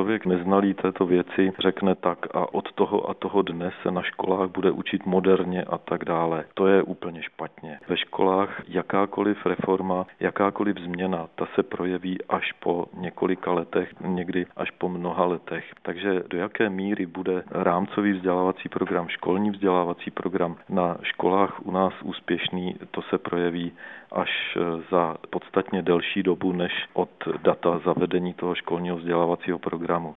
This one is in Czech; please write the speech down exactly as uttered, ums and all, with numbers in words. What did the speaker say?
člověk neznalý této věci řekne tak a od toho a toho dne se na školách bude učit moderně a tak dále. To je úplně špatně. Ve školách jakákoliv reforma, jakákoliv změna, ta se projeví až po několika letech, někdy až po mnoha letech. Takže do jaké míry bude rámcový vzdělávací program, školní vzdělávací program na školách u nás úspěšný, to se projeví až za podstatně delší dobu než od data zavedení toho školního vzdělávacího programu.